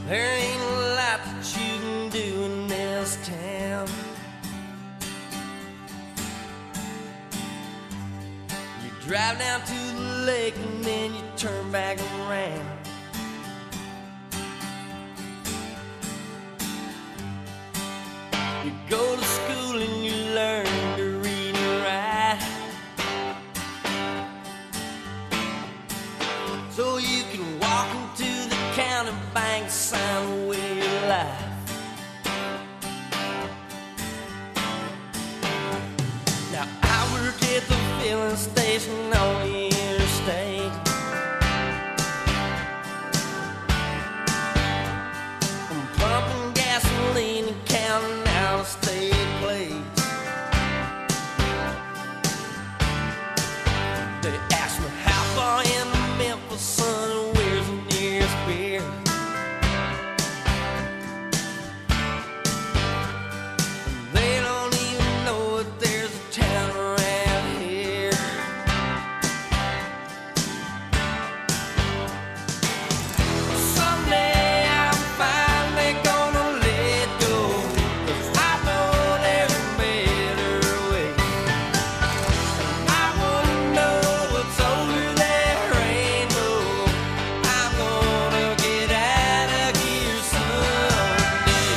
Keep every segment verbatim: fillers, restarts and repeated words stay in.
There ain't a lot that you can do in this town. You drive down to the lake and then you turn back around. You go to school and you learn to read and write, so you can walk into the county bank, sign away your life. Now I work at the filling station on the interstate. I'm pumping gasoline and counting out a state plates. They ask me how far into Memphis, son, and where's the nearest beer. They don't even know that there's a town around here. Someday I'm finally gonna let go, 'cause I know there's a better way. I wanna know what's over that rainbow. I'm gonna get out of here someday.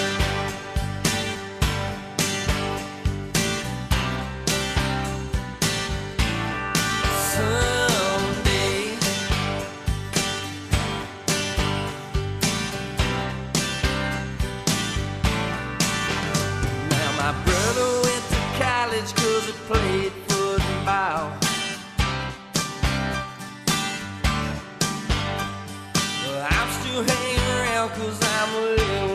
Someday. Now my brother went to college 'cause he played football. Well, I'm still hanging around 'cause I'm a little